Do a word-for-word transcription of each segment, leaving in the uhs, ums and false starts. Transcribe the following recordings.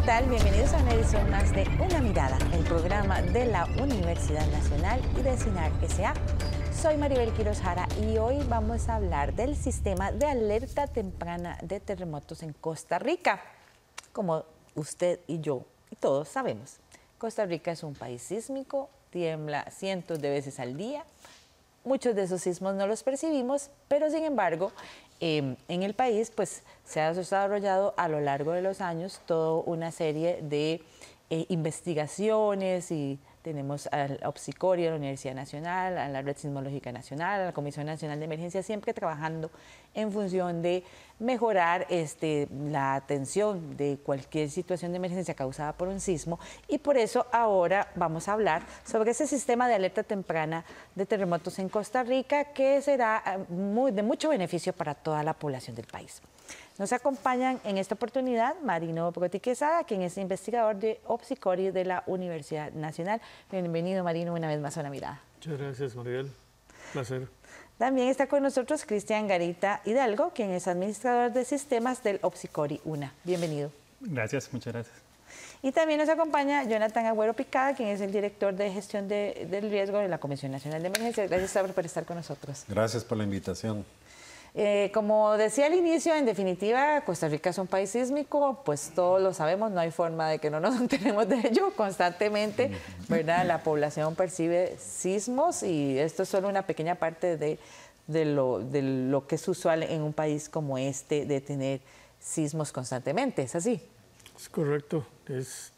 tal? Bienvenidos a una edición más de Una Mirada, el programa de la Universidad Nacional y de CINAR S A Soy Maribel Quiroz Jara y hoy vamos a hablar del sistema de alerta temprana de terremotos en Costa Rica. Como usted y yo y todos sabemos, Costa Rica es un país sísmico, tiembla cientos de veces al día. Muchos de esos sismos no los percibimos, pero sin embargo, eh, en el país pues, se ha desarrollado a lo largo de los años toda una serie de eh, investigaciones y tenemos al OPSICORI, a la Universidad Nacional, a la Red Sismológica Nacional, a la Comisión Nacional de Emergencia, siempre trabajando en función de mejorar este, la atención de cualquier situación de emergencia causada por un sismo, y por eso ahora vamos a hablar sobre ese sistema de alerta temprana de terremotos en Costa Rica que será muy, de mucho beneficio para toda la población del país. Nos acompañan en esta oportunidad Marino Proti Quesada, quien es investigador de OPSICORI de la Universidad Nacional. Bienvenido, Marino, una vez más a Una Mirada. Muchas gracias, Maribel. Placer. También está con nosotros Cristian Garita Hidalgo, quien es administrador de sistemas del OPSICORI UNA. Bienvenido. Gracias, muchas gracias. Y también nos acompaña Jonathan Agüero Picada, quien es el director de gestión de, del riesgo de la Comisión Nacional de Emergencias. Gracias por estar con nosotros. Gracias por la invitación. Eh, como decía al inicio, en definitiva, Costa Rica es un país sísmico, pues todos lo sabemos, no hay forma de que no nos enteremos de ello constantemente, ¿verdad? La población percibe sismos y esto es solo una pequeña parte de, de, lo, de lo que es usual en un país como este, de tener sismos constantemente, ¿es así? Es correcto, es,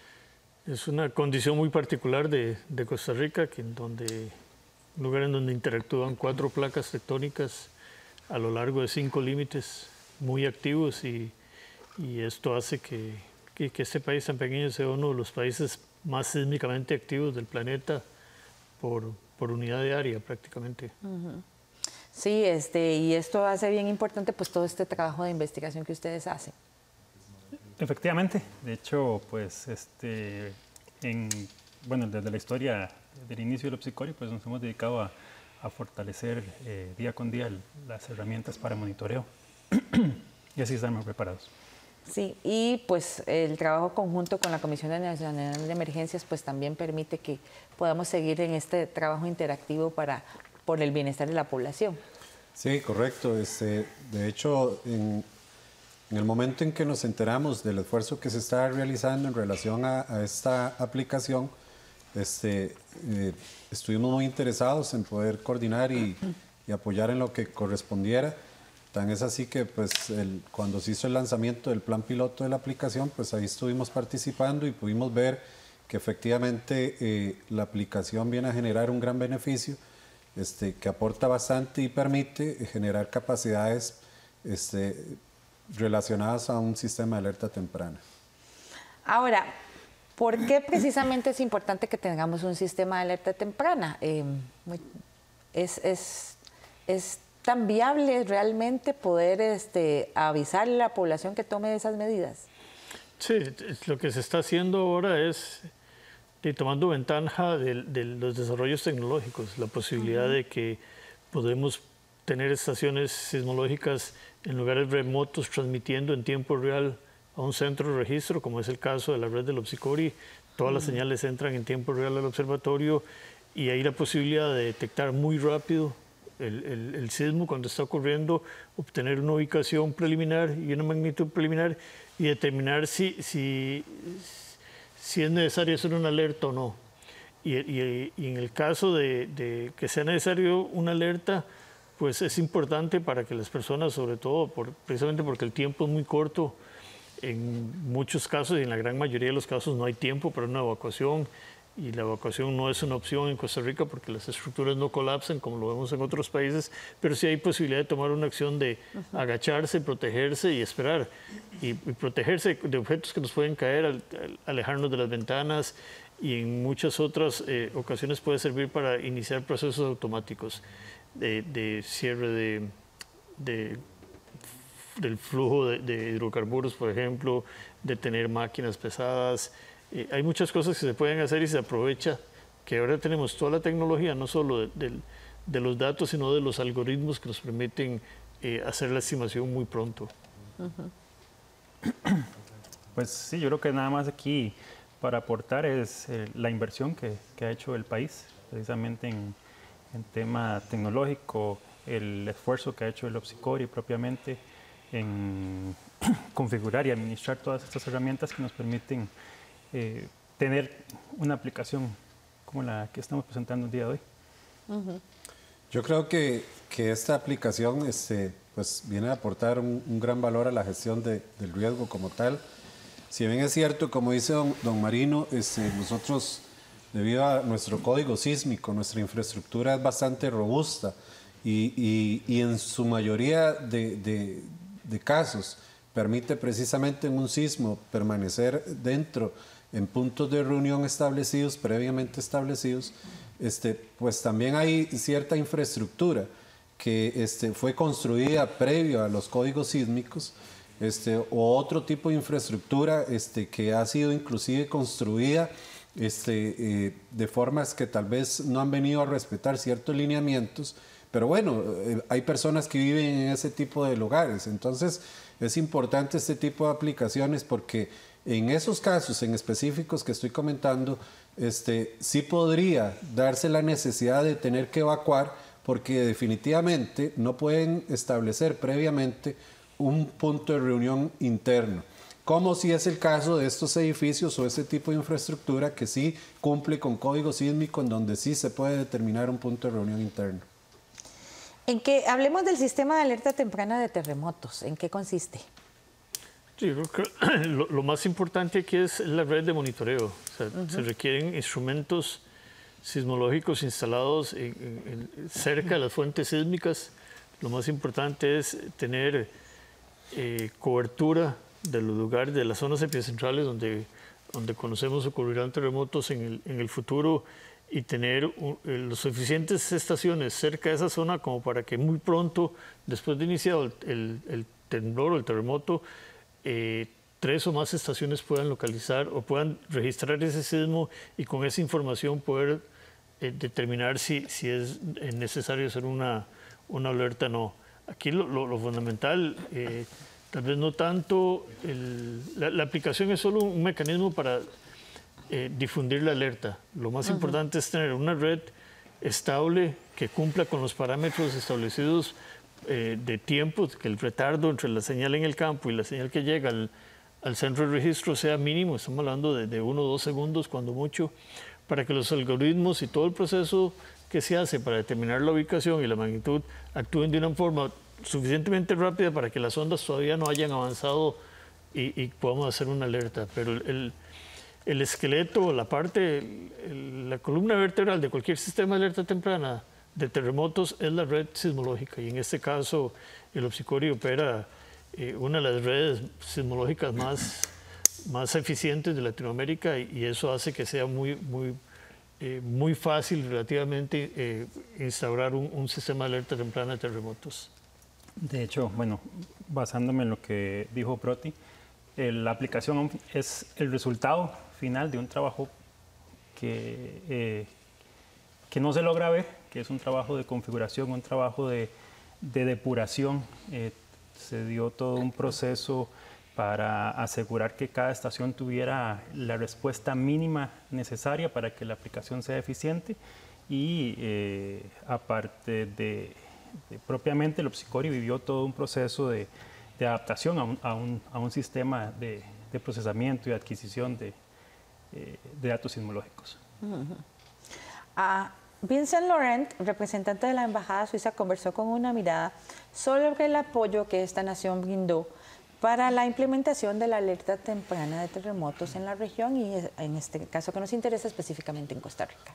es una condición muy particular de, de Costa Rica, que en donde, un lugar en donde interactúan cuatro placas tectónicas a lo largo de cinco límites muy activos y, y esto hace que, que, que este país tan pequeño sea uno de los países más sísmicamente activos del planeta por, por unidad de área prácticamente. Uh-huh. Sí, este, y esto hace bien importante pues todo este trabajo de investigación que ustedes hacen. Efectivamente, de hecho, pues, este, en, bueno, desde la historia del inicio del OPSICORI, pues nos hemos dedicado a a fortalecer eh, día con día el, las herramientas para monitoreo y así estar preparados. Sí, y pues el trabajo conjunto con la Comisión Nacional de Emergencias pues también permite que podamos seguir en este trabajo interactivo para, por el bienestar de la población. Sí, correcto. Este, de hecho, en, en el momento en que nos enteramos del esfuerzo que se está realizando en relación a, a esta aplicación, Este, eh, estuvimos muy interesados en poder coordinar y, y apoyar en lo que correspondiera. Tan es así que pues, el, cuando se hizo el lanzamiento del plan piloto de la aplicación, pues ahí estuvimos participando y pudimos ver que efectivamente eh, la aplicación viene a generar un gran beneficio, este, que aporta bastante y permite generar capacidades este, relacionadas a un sistema de alerta temprana. Ahora, ¿por qué precisamente es importante que tengamos un sistema de alerta temprana? Eh, es, es, ¿Es tan viable realmente poder este, avisarle a la población que tome esas medidas? Sí, lo que se está haciendo ahora es de, tomando ventaja de, de los desarrollos tecnológicos, la posibilidad uh-huh. de que podemos tener estaciones sismológicas en lugares remotos transmitiendo en tiempo real a un centro de registro, como es el caso de la red del OPSICORI. Todas mm. las señales entran en tiempo real al observatorio y hay la posibilidad de detectar muy rápido el, el, el sismo cuando está ocurriendo, obtener una ubicación preliminar y una magnitud preliminar y determinar si, si, si es necesario hacer una alerta o no. Y, y, y en el caso de, de que sea necesario una alerta, pues es importante para que las personas, sobre todo por, precisamente porque el tiempo es muy corto, en muchos casos y en la gran mayoría de los casos no hay tiempo para una evacuación y la evacuación no es una opción en Costa Rica porque las estructuras no colapsan como lo vemos en otros países, pero sí hay posibilidad de tomar una acción de uh-huh. agacharse, protegerse y esperar y, y protegerse de objetos que nos pueden caer, al, al, alejarnos de las ventanas y en muchas otras eh, ocasiones puede servir para iniciar procesos automáticos de, de cierre de, de del flujo de, de hidrocarburos, por ejemplo, de tener máquinas pesadas. Eh, hay muchas cosas que se pueden hacer y se aprovecha que ahora tenemos toda la tecnología, no solo de, de, de los datos, sino de los algoritmos que nos permiten eh, hacer la estimación muy pronto. Uh-huh. Pues sí, yo creo que nada más aquí para aportar es eh, la inversión que, que ha hecho el país, precisamente en, en tema tecnológico, el esfuerzo que ha hecho el OPSICORI propiamente en configurar y administrar todas estas herramientas que nos permiten eh, tener una aplicación como la que estamos presentando el día de hoy. Uh-huh. Yo creo que, que esta aplicación este, pues, viene a aportar un, un gran valor a la gestión de, del riesgo como tal. Si bien es cierto, como dice don, don Marino, este, nosotros, debido a nuestro código sísmico, nuestra infraestructura es bastante robusta y, y, y en su mayoría de, de, de casos permite precisamente en un sismo permanecer dentro en puntos de reunión establecidos, previamente establecidos. Este, pues también hay cierta infraestructura que este, fue construida previo a los códigos sísmicos, este, o otro tipo de infraestructura este, que ha sido inclusive construida este, eh, de formas que tal vez no han venido a respetar ciertos lineamientos, pero bueno, eh, hay personas que viven en ese tipo de lugares, entonces es importante este tipo de aplicaciones porque en esos casos en específicos que estoy comentando, Este, sí podría darse la necesidad de tener que evacuar porque definitivamente no pueden establecer previamente un punto de reunión interno, como si es el caso de estos edificios o ese tipo de infraestructura que sí cumple con código sísmico en donde sí se puede determinar un punto de reunión interno. En que hablemos del sistema de alerta temprana de terremotos, ¿en qué consiste? Yo creo que lo, lo más importante aquí es la red de monitoreo. O sea, uh-huh. Se requieren instrumentos sismológicos instalados en, en, en, cerca de las fuentes sísmicas. Lo más importante es tener eh, cobertura de los lugares, de las zonas epicentrales donde, donde conocemos ocurrirán terremotos en el, en el futuro y tener un, eh, las suficientes estaciones cerca de esa zona como para que muy pronto, después de iniciado el, el, el temblor o el terremoto, Eh, tres o más estaciones puedan localizar o puedan registrar ese sismo y con esa información poder eh, determinar si, si es necesario hacer una, una alerta o no. Aquí lo, lo, lo fundamental, eh, tal vez no tanto, el, la, la aplicación es solo un mecanismo para eh, difundir la alerta. Lo más uh-huh. importante es tener una red estable que cumpla con los parámetros establecidos Eh, de tiempo, que el retardo entre la señal en el campo y la señal que llega al, al centro de registro sea mínimo, estamos hablando de, de uno o dos segundos cuando mucho, para que los algoritmos y todo el proceso que se hace para determinar la ubicación y la magnitud actúen de una forma suficientemente rápida para que las ondas todavía no hayan avanzado y, y podamos hacer una alerta. Pero el, el esqueleto, la parte, el, la columna vertebral de cualquier sistema de alerta temprana de terremotos es la red sismológica y en este caso el OPSICORI opera eh, una de las redes sismológicas más, más eficientes de Latinoamérica y, y eso hace que sea muy, muy, eh, muy fácil relativamente eh, instaurar un, un sistema de alerta temprana de terremotos. De hecho, bueno, basándome en lo que dijo Proti, eh, la aplicación es el resultado final de un trabajo que, eh, que no se logra ver, que es un trabajo de configuración, un trabajo de, de depuración. Eh, se dio todo un proceso para asegurar que cada estación tuviera la respuesta mínima necesaria para que la aplicación sea eficiente y eh, aparte de, de propiamente el OPSICORI vivió todo un proceso de, de adaptación a un, a un, a un sistema de, de procesamiento y adquisición de, eh, de datos sismológicos. Uh-huh. Ah. Vincent Laurent, representante de la Embajada Suiza, conversó con Una Mirada sobre el apoyo que esta nación brindó para la implementación de la alerta temprana de terremotos en la región y en este caso que nos interesa específicamente en Costa Rica.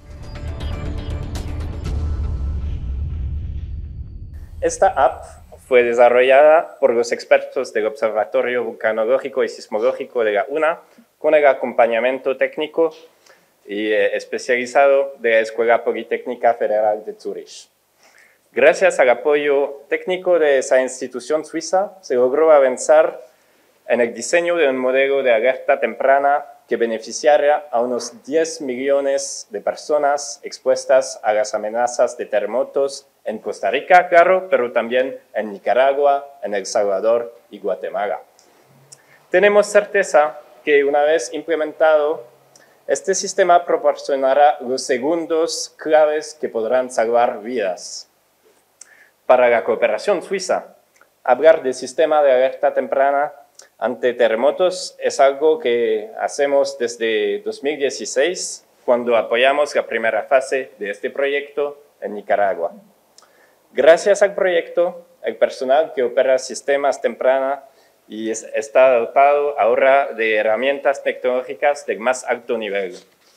Esta app fue desarrollada por los expertos del Observatorio Vulcanológico y Sismológico de la UNA con el acompañamiento técnico y eh, especializado de la Escuela Politécnica Federal de Zurich. Gracias al apoyo técnico de esa institución suiza, se logró avanzar en el diseño de un modelo de alerta temprana que beneficiaría a unos diez millones de personas expuestas a las amenazas de terremotos en Costa Rica, claro, pero también en Nicaragua, en El Salvador y Guatemala. Tenemos certeza que una vez implementado, este sistema proporcionará los segundos claves que podrán salvar vidas. Para la cooperación suiza, hablar de sistema de alerta temprana ante terremotos es algo que hacemos desde dos mil dieciséis, cuando apoyamos la primera fase de este proyecto en Nicaragua. Gracias al proyecto, el personal que opera sistemas temprana y es, está dotado ahora de herramientas tecnológicas de más alto nivel.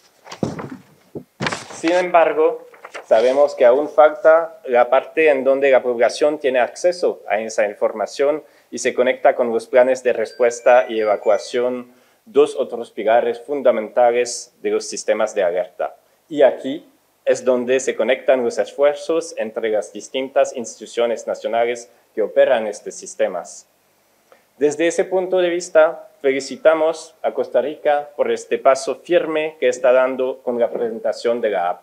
Sin embargo, sabemos que aún falta la parte en donde la población tiene acceso a esa información y se conecta con los planes de respuesta y evacuación, dos otros pilares fundamentales de los sistemas de alerta. Y aquí es donde se conectan los esfuerzos entre las distintas instituciones nacionales que operan estos sistemas. Desde ese punto de vista, felicitamos a Costa Rica por este paso firme que está dando con la presentación de la app.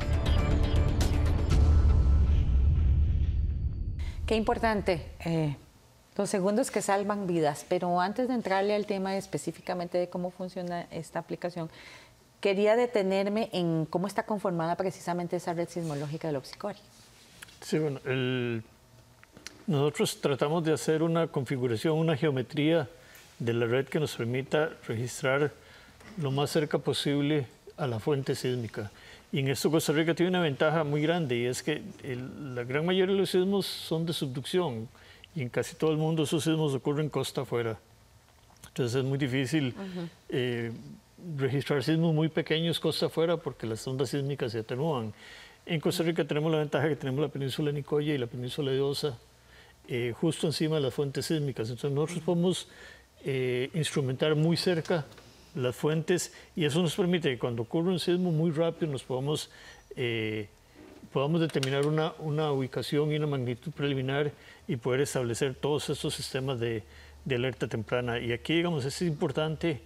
Qué importante, eh, los segundos que salvan vidas, pero antes de entrarle al tema específicamente de cómo funciona esta aplicación, quería detenerme en cómo está conformada precisamente esa red sismológica del Opsicori. Sí, bueno, el, nosotros tratamos de hacer una configuración, una geometría de la red que nos permita registrar lo más cerca posible a la fuente sísmica. Y en esto Costa Rica tiene una ventaja muy grande, y es que el, la gran mayoría de los sismos son de subducción, y en casi todo el mundo esos sismos ocurren costa afuera. Entonces es muy difícil uh-huh. eh, registrar sismos muy pequeños costa afuera porque las ondas sísmicas se atenúan. En Costa Rica tenemos la ventaja que tenemos la península de Nicoya y la península de Osa eh, justo encima de las fuentes sísmicas. Entonces nosotros podemos eh, instrumentar muy cerca las fuentes, y eso nos permite que cuando ocurre un sismo muy rápido nos podamos, eh, podamos determinar una, una ubicación y una magnitud preliminar y poder establecer todos estos sistemas de, de alerta temprana. Y aquí, digamos, es importante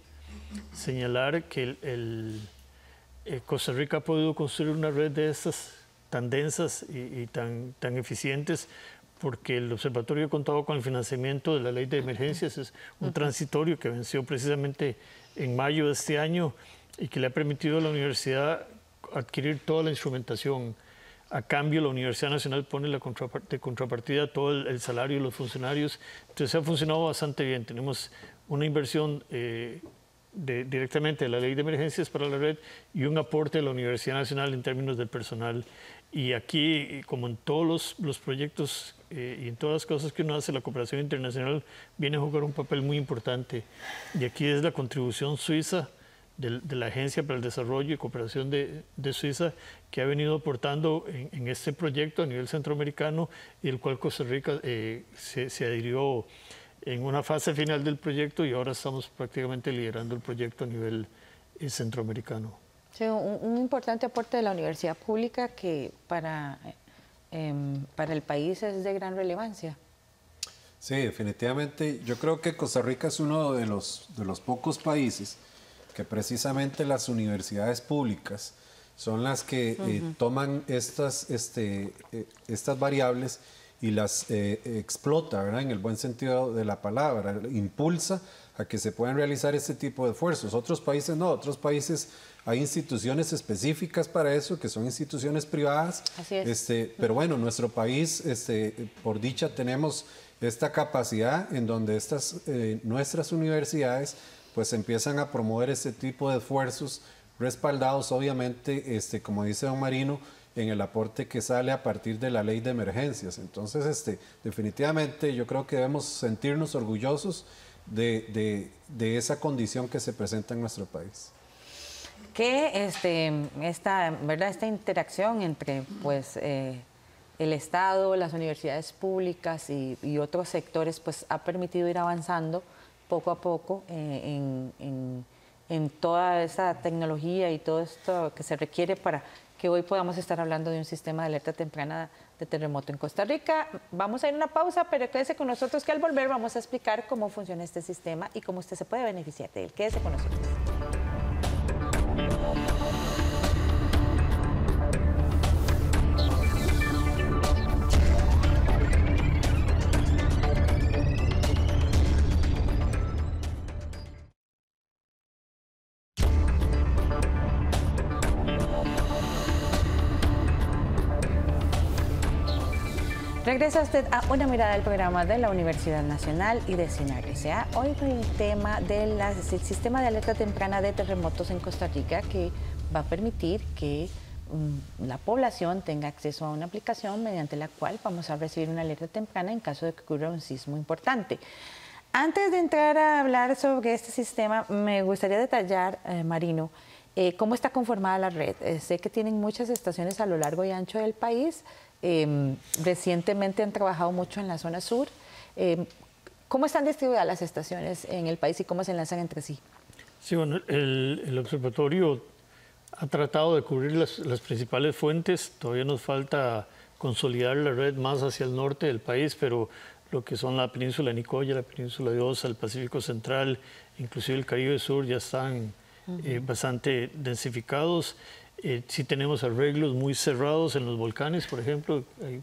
señalar que el, el, eh, Costa Rica ha podido construir una red de estas tan densas y, y tan, tan eficientes porque el observatorio ha contado con el financiamiento de la ley de emergencias. Es un transitorio que venció precisamente en mayo de este año y que le ha permitido a la universidad adquirir toda la instrumentación. A cambio, la Universidad Nacional pone la contrapart de contrapartida todo el, el salario de los funcionarios. Entonces ha funcionado bastante bien. Tenemos una inversión eh, de, directamente de la ley de emergencias para la red y un aporte de la Universidad Nacional en términos del personal. Y aquí, como en todos los, los proyectos eh, y en todas las cosas que uno hace, la cooperación internacional viene a jugar un papel muy importante. Y aquí es la contribución suiza de, de la Agencia para el Desarrollo y Cooperación de, de Suiza, que ha venido aportando en, en este proyecto a nivel centroamericano, y el cual Costa Rica eh, se, se adhirió en una fase final del proyecto, y ahora estamos prácticamente liderando el proyecto a nivel eh, centroamericano. Sí, un, un importante aporte de la universidad pública que para, eh, para el país es de gran relevancia. Sí, definitivamente. Yo creo que Costa Rica es uno de los, de los pocos países que precisamente las universidades públicas son las que uh-huh. eh, toman estas, este, eh, estas variables y las eh, explota, ¿verdad? En el buen sentido de la palabra, impulsa a que se puedan realizar este tipo de esfuerzos. Otros países no, otros países hay instituciones específicas para eso, que son instituciones privadas. Así es. Este, pero bueno, nuestro país, este, por dicha, tenemos esta capacidad en donde estas, eh, nuestras universidades pues empiezan a promover este tipo de esfuerzos respaldados, obviamente, este, como dice don Marino, en el aporte que sale a partir de la ley de emergencias. Entonces, este, definitivamente yo creo que debemos sentirnos orgullosos de, de, de esa condición que se presenta en nuestro país. Que este, esta, ¿verdad? esta interacción entre pues, eh, el Estado, las universidades públicas y, y otros sectores pues, ha permitido ir avanzando poco a poco eh, en, en, en toda esa tecnología y todo esto que se requiere para que hoy podamos estar hablando de un sistema de alerta temprana de terremoto en Costa Rica. Vamos a ir a una pausa, pero quédese con nosotros que al volver vamos a explicar cómo funciona este sistema y cómo usted se puede beneficiar de él. Quédese con nosotros. Regresa usted a Una Mirada del programa de la Universidad Nacional y de CINAR S A. Hoy con el tema del sistema de alerta temprana de terremotos en Costa Rica, que va a permitir que um, la población tenga acceso a una aplicación mediante la cual vamos a recibir una alerta temprana en caso de que ocurra un sismo importante. Antes de entrar a hablar sobre este sistema, me gustaría detallar, eh, Marino, eh, cómo está conformada la red. Eh, sé que tienen muchas estaciones a lo largo y ancho del país. Eh, recientemente han trabajado mucho en la zona sur. Eh, ¿Cómo están distribuidas las estaciones en el país y cómo se enlazan entre sí? Sí, bueno, el, el observatorio ha tratado de cubrir las, las principales fuentes. Todavía nos falta consolidar la red más hacia el norte del país, pero lo que son la península de Nicoya, la península de Osa, el Pacífico Central, inclusive el Caribe Sur, ya están uh-huh. eh, bastante densificados. Eh, sí tenemos arreglos muy cerrados en los volcanes, por ejemplo, hay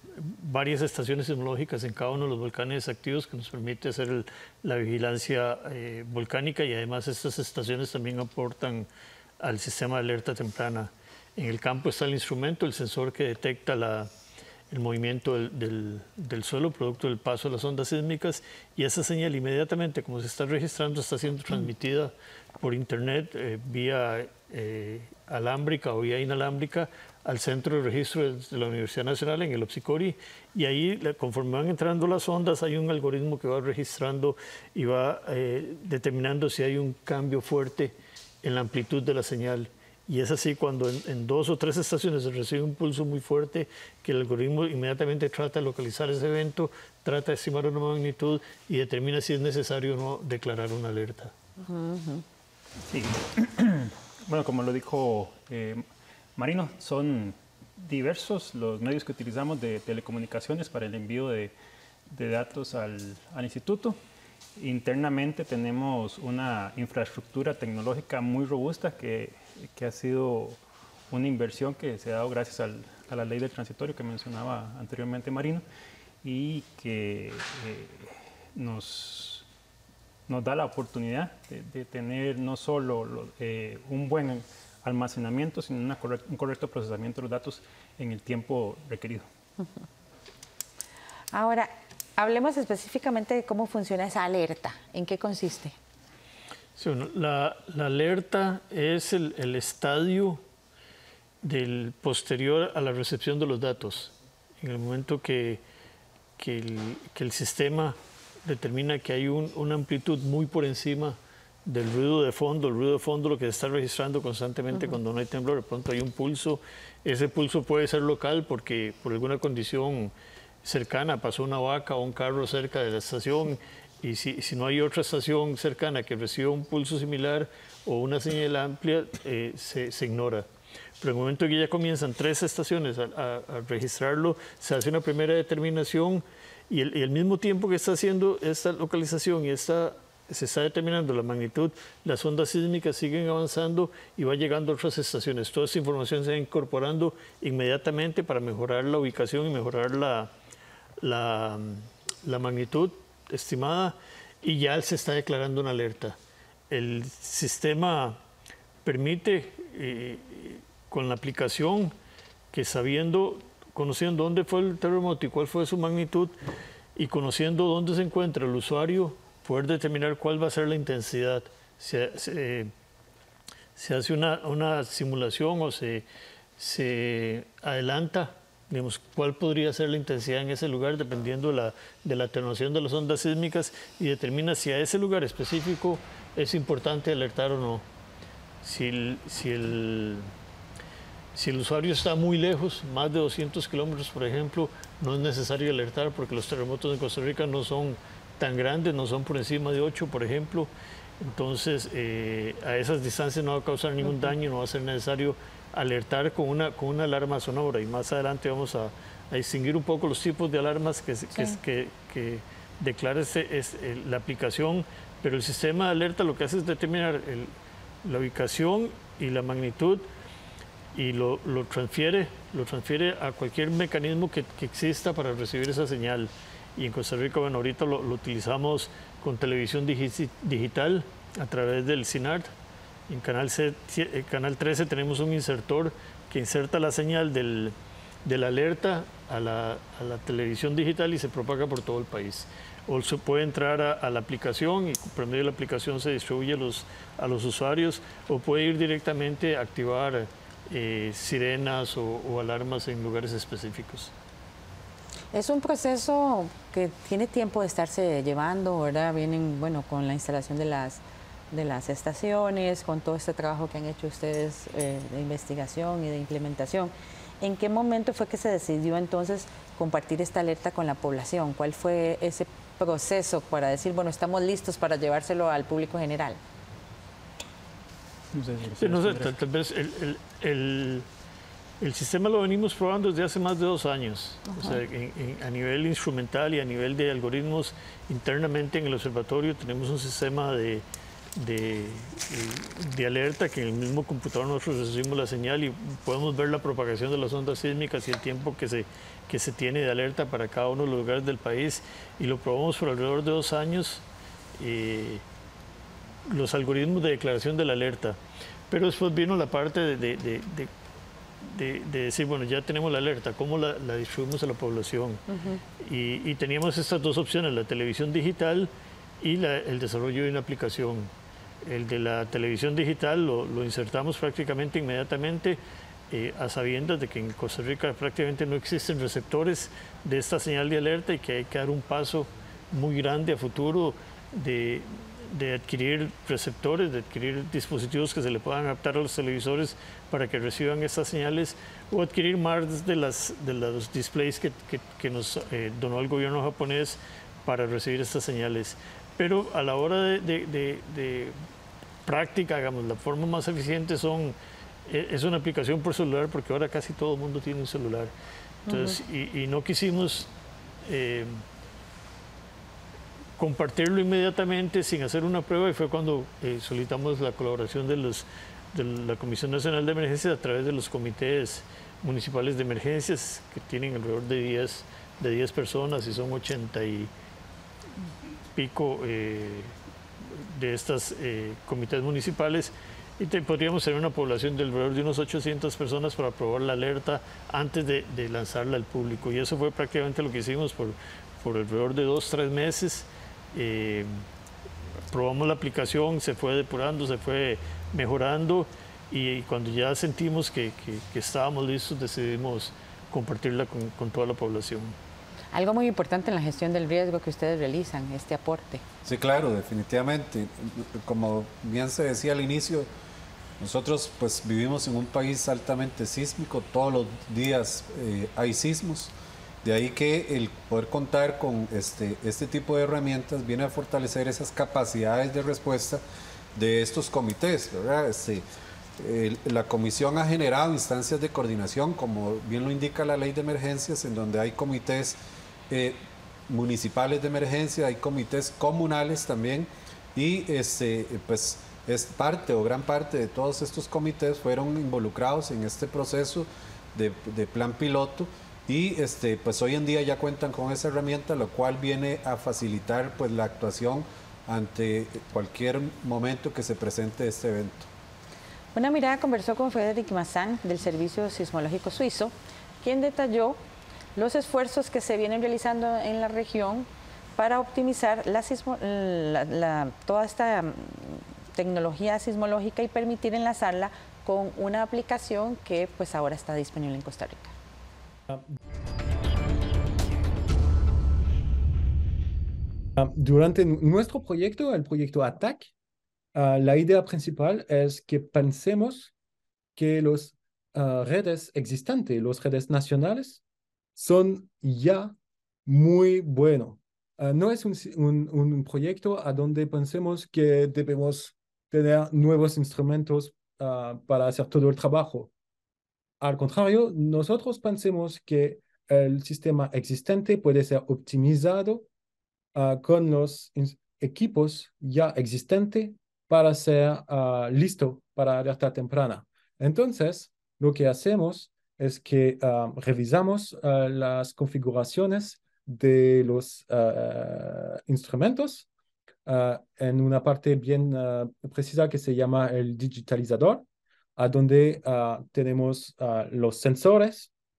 varias estaciones sismológicas en cada uno de los volcanes activos que nos permite hacer el, la vigilancia eh, volcánica, y además estas estaciones también aportan al sistema de alerta temprana. En el campo está el instrumento, el sensor que detecta la, el movimiento del, del, del suelo producto del paso de las ondas sísmicas, y esa señal inmediatamente, como se está registrando, está siendo transmitida por internet eh, vía eh, alámbrica o vía inalámbrica al centro de registro de la Universidad Nacional en el OPSICORI, y ahí conforme van entrando las ondas hay un algoritmo que va registrando y va eh, determinando si hay un cambio fuerte en la amplitud de la señal. Y es así cuando en, en dos o tres estaciones se recibe un pulso muy fuerte, que el algoritmo inmediatamente trata de localizar ese evento, trata de estimar una magnitud y determina si es necesario o no declarar una alerta. Uh-huh. Sí. Bueno, como lo dijo eh, Marino, son diversos los medios que utilizamos de telecomunicaciones para el envío de, de datos al, al instituto. Internamente tenemos una infraestructura tecnológica muy robusta que, que ha sido una inversión que se ha dado gracias al, a la ley del transitorio que mencionaba anteriormente Marino, y que eh, nos, nos da la oportunidad de, de tener no solo lo, eh, un buen almacenamiento, sino una correct, un correcto procesamiento de los datos en el tiempo requerido. Ahora, hablemos específicamente de cómo funciona esa alerta. ¿En qué consiste? Sí, bueno, la, la alerta es el, el estadio del posterior a la recepción de los datos. En el momento que, que, el, que el sistema determina que hay un, una amplitud muy por encima del ruido de fondo, el ruido de fondo lo que se está registrando constantemente uh-huh. cuando no hay temblor, de pronto hay un pulso. Ese pulso puede ser local porque por alguna condición cercana pasó una vaca o un carro cerca de la estación, y si, si no hay otra estación cercana que reciba un pulso similar o una señal amplia, eh, se, se ignora. Pero en el momento que ya comienzan tres estaciones a, a, a registrarlo, se hace una primera determinación, y el, y al mismo tiempo que está haciendo esta localización y esta, se está determinando la magnitud, las ondas sísmicas siguen avanzando y va llegando a otras estaciones. Toda esta información se va incorporando inmediatamente para mejorar la ubicación y mejorar la, la, la magnitud estimada, y ya se está declarando una alerta. El sistema permite, eh, con la aplicación, que sabiendo, conociendo dónde fue el terremoto y cuál fue su magnitud, y conociendo dónde se encuentra el usuario, poder determinar cuál va a ser la intensidad. Se, se, se hace una, una simulación o se, se adelanta, digamos, cuál podría ser la intensidad en ese lugar dependiendo de la, de la atenuación de las ondas sísmicas, y determina si a ese lugar específico es importante alertar o no. Si el, si el, si el usuario está muy lejos, más de doscientos kilómetros, por ejemplo, no es necesario alertar porque los terremotos en Costa Rica no son tan grandes, no son por encima de ocho, por ejemplo. Entonces, eh, a esas distancias no va a causar ningún daño, no va a ser necesario alertar con una, con una alarma sonora, y más adelante vamos a, a distinguir un poco los tipos de alarmas que, sí. que, que, que declara este, es, el, la aplicación, pero el sistema de alerta lo que hace es determinar el, la ubicación y la magnitud, y lo, lo, transfiere, lo transfiere a cualquier mecanismo que, que exista para recibir esa señal. Y en Costa Rica, bueno, ahorita lo, lo utilizamos con televisión digi digital a través del CINAR. En Canal, C, Canal trece tenemos un insertor que inserta la señal del, de la alerta a la, a la televisión digital y se propaga por todo el país. O se puede entrar a, a la aplicación y por medio de la aplicación se distribuye a los, a los usuarios, o puede ir directamente a activar eh, sirenas o, o alarmas en lugares específicos. Es un proceso que tiene tiempo de estarse llevando, ¿verdad? Vienen, bueno, con la instalación de las, de las estaciones, con todo este trabajo que han hecho ustedes eh, de investigación y de implementación. ¿En qué momento fue que se decidió entonces compartir esta alerta con la población? ¿Cuál fue ese proceso para decir, bueno, estamos listos para llevárselo al público general? No sé, sí, no sé, tal, tal vez el, el, el, el sistema lo venimos probando desde hace más de dos años. Uh-huh. O sea, en, en, a nivel instrumental y a nivel de algoritmos, internamente en el observatorio tenemos un sistema de, de, de alerta que en el mismo computador nosotros recibimos la señal y podemos ver la propagación de las ondas sísmicas y el tiempo que se, que se tiene de alerta para cada uno de los lugares del país, y lo probamos por alrededor de dos años. Eh, los algoritmos de declaración de la alerta, pero después vino la parte de, de, de, de, de, de decir, bueno, ya tenemos la alerta, ¿cómo la, la distribuimos a la población? Uh-huh. y, y teníamos estas dos opciones, la televisión digital y la, el desarrollo de una aplicación. El de la televisión digital lo, lo insertamos prácticamente inmediatamente, eh, a sabiendas de que en Costa Rica prácticamente no existen receptores de esta señal de alerta y que hay que dar un paso muy grande a futuro de de adquirir receptores, de adquirir dispositivos que se le puedan adaptar a los televisores para que reciban estas señales, o adquirir más de, las, de los displays que, que, que nos eh, donó el gobierno japonés para recibir estas señales. Pero a la hora de, de, de, de práctica, digamos, la forma más eficiente son, es una aplicación por celular, porque ahora casi todo el mundo tiene un celular. Entonces, uh-huh. y, y no quisimos Eh, compartirlo inmediatamente sin hacer una prueba, y fue cuando eh, solicitamos la colaboración de, los, de la Comisión Nacional de Emergencias a través de los comités municipales de emergencias, que tienen alrededor de diez, de diez personas y son ochenta y pico eh, de estas eh, comités municipales, y te, podríamos tener una población de alrededor de unos ochocientas personas para probar la alerta antes de, de lanzarla al público, y eso fue prácticamente lo que hicimos por, por alrededor de dos, tres meses. Eh, probamos la aplicación, se fue depurando, se fue mejorando, y cuando ya sentimos que, que, que estábamos listos, decidimos compartirla con, con toda la población. Algo muy importante en la gestión del riesgo que ustedes realizan, este aporte. Sí, claro, definitivamente. Como bien se decía al inicio, nosotros pues vivimos en un país altamente sísmico, todos los días eh, hay sismos. De ahí que el poder contar con este, este tipo de herramientas viene a fortalecer esas capacidades de respuesta de estos comités, ¿verdad? Este, el, la comisión ha generado instancias de coordinación, como bien lo indica la ley de emergencias, en donde hay comités eh, municipales de emergencia, hay comités comunales también, y este, pues, es parte o gran parte de todos estos comités fueron involucrados en este proceso de, de plan piloto. Y este, pues hoy en día ya cuentan con esa herramienta, lo cual viene a facilitar pues la actuación ante cualquier momento que se presente este evento. Una Mirada conversó con Frédéric Massin del Servicio Sismológico Suizo, quien detalló los esfuerzos que se vienen realizando en la región para optimizar la sismo, la, la, toda esta tecnología sismológica y permitir enlazarla con una aplicación que pues ahora está disponible en Costa Rica. Durante nuestro proyecto, el proyecto A T A C, uh, la idea principal es que pensemos que las uh, redes existentes, las redes nacionales, son ya muy buenos. Uh, no es un, un, un proyecto a donde pensemos que debemos tener nuevos instrumentos uh, para hacer todo el trabajo. Al contrario, nosotros pensemos que el sistema existente puede ser optimizado uh, con los equipos ya existentes para ser uh, listo para alerta temprana. Entonces, lo que hacemos es que uh, revisamos uh, las configuraciones de los uh, instrumentos uh, en una parte bien uh, precisa que se llama el digitalizador, a donde uh, tenemos uh, los sensores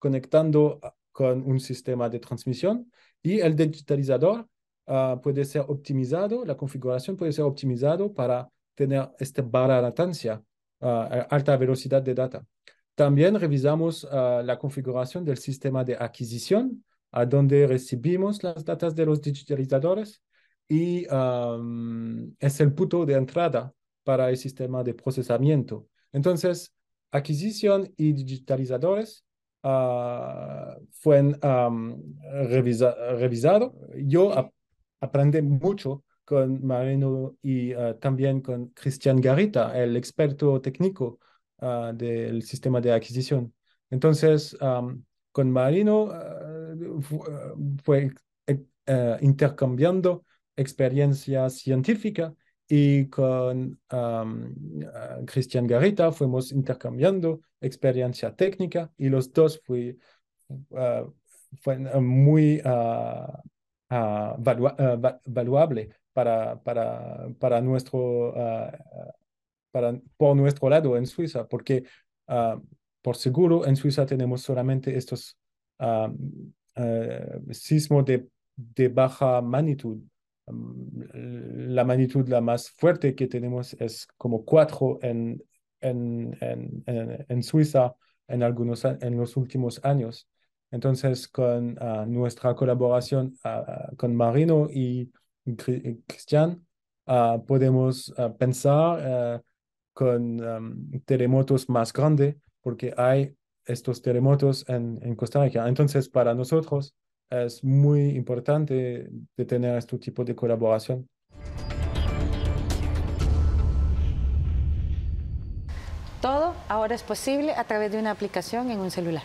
conectando con un sistema de transmisión y el digitalizador uh, puede ser optimizado, la configuración puede ser optimizado para tener esta barra de latencia, uh, alta velocidad de data. También revisamos uh, la configuración del sistema de adquisición, a donde recibimos las datas de los digitalizadores y um, es el punto de entrada para el sistema de procesamiento. Entonces, adquisición y digitalizadores uh, fueron um, revisa revisados. Yo ap aprendí mucho con Marino y uh, también con Cristian Garita, el experto técnico uh, del sistema de adquisición. Entonces, um, con Marino uh, fue uh, intercambiando experiencia científica y con um, uh, Cristian Garita fuimos intercambiando experiencia técnica y los dos fue, uh, fue muy uh, uh, valua uh, valuable para, para, para nuestro, uh, para, por nuestro lado en Suiza, porque uh, por seguro en Suiza tenemos solamente estos uh, uh, sismos de, de baja magnitud. La magnitud la más fuerte que tenemos es como cuatro en, en, en, en, en Suiza en, algunos, en los últimos años. Entonces, con uh, nuestra colaboración uh, con Marino y Cristian, uh, podemos uh, pensar uh, con um, terremotos más grandes, porque hay estos terremotos en, en Costa Rica. Entonces, para nosotros, es muy importante de tener este tipo de colaboración. Todo ahora es posible a través de una aplicación en un celular.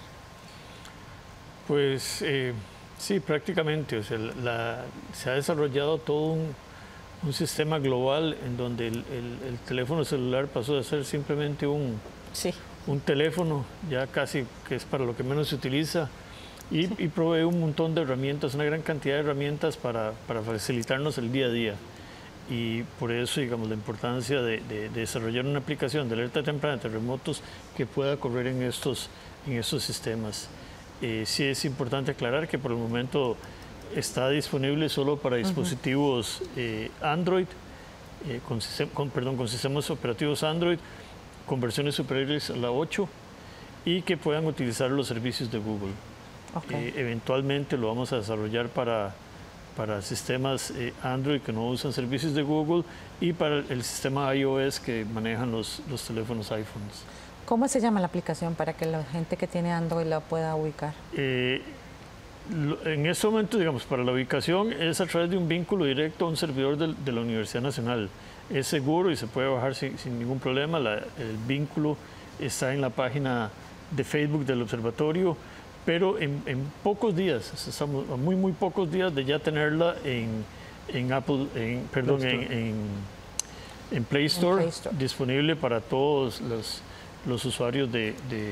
Pues eh, sí, prácticamente. O sea, la, se ha desarrollado todo un, un sistema global en donde el, el, el teléfono celular pasó de ser simplemente un, sí. un teléfono, ya casi que es para lo que menos se utiliza. Y, sí. y provee un montón de herramientas, una gran cantidad de herramientas para, para facilitarnos el día a día. Y por eso, digamos, la importancia de, de, de desarrollar una aplicación de alerta temprana de terremotos que pueda correr en estos, en estos sistemas. Eh, sí es importante aclarar que por el momento está disponible solo para dispositivos uh-huh. eh, Android, eh, con, con, perdón, con sistemas operativos Android, con versiones superiores a la ocho y que puedan utilizar los servicios de Google. Okay. Eh, eventualmente lo vamos a desarrollar para, para sistemas eh, Android que no usan servicios de Google y para el sistema iOS que manejan los, los teléfonos iPhones. ¿Cómo se llama la aplicación para que la gente que tiene Android la pueda ubicar? Eh, lo, en este momento, digamos, para la ubicación es a través de un vínculo directo a un servidor de, de la Universidad Nacional. Es seguro y se puede bajar sin, sin ningún problema. La, el vínculo está en la página de Facebook del observatorio. Pero en, en pocos días, estamos a muy, muy pocos días de ya tenerla en, en Apple, en, perdón, Play en, en, en, Play Store, en Play Store, disponible para todos los, los usuarios de, de,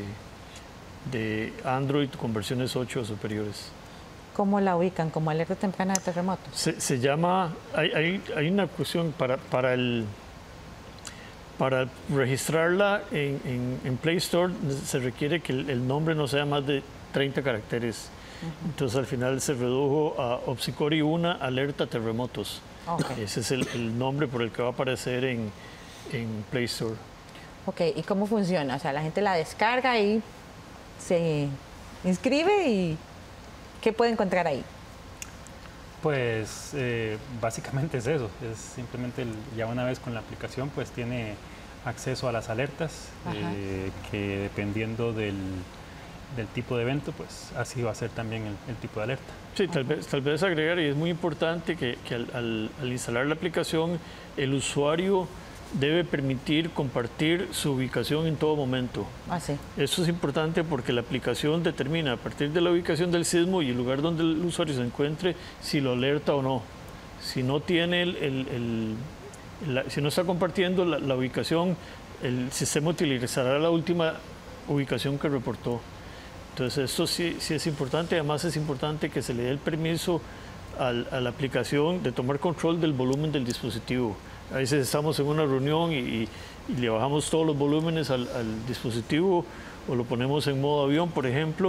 de Android con versiones ocho o superiores. ¿Cómo la ubican? ¿Como alerta temprana de terremotos? Se, se llama, hay, hay, hay una cuestión para, para el... Para registrarla en, en, en Play Store se requiere que el, el nombre no sea más de treinta caracteres. Uh-huh. Entonces al final se redujo a Opsicori uno Alerta Terremotos. Okay. Ese es el, el nombre por el que va a aparecer en, en Play Store. Ok, ¿y cómo funciona? O sea, la gente la descarga y se inscribe y ¿qué puede encontrar ahí? Pues eh, básicamente es eso, es simplemente el, ya una vez con la aplicación pues tiene acceso a las alertas eh, que dependiendo del, del tipo de evento pues así va a ser también el, el tipo de alerta. Sí, tal vez, tal vez agregar, y es muy importante que, que al, al, al instalar la aplicación el usuario debe permitir compartir su ubicación en todo momento. Ah, sí. Eso es importante porque la aplicación determina a partir de la ubicación del sismo y el lugar donde el usuario se encuentre si lo alerta o no. Si no tiene el, el, el, la, si no está compartiendo la, la ubicación, el sistema utilizará la última ubicación que reportó. Entonces esto sí, sí es importante. Además es importante que se le dé el permiso al, a la aplicación de tomar control del volumen del dispositivo. A veces estamos en una reunión y, y, y le bajamos todos los volúmenes al, al dispositivo o lo ponemos en modo avión, por ejemplo,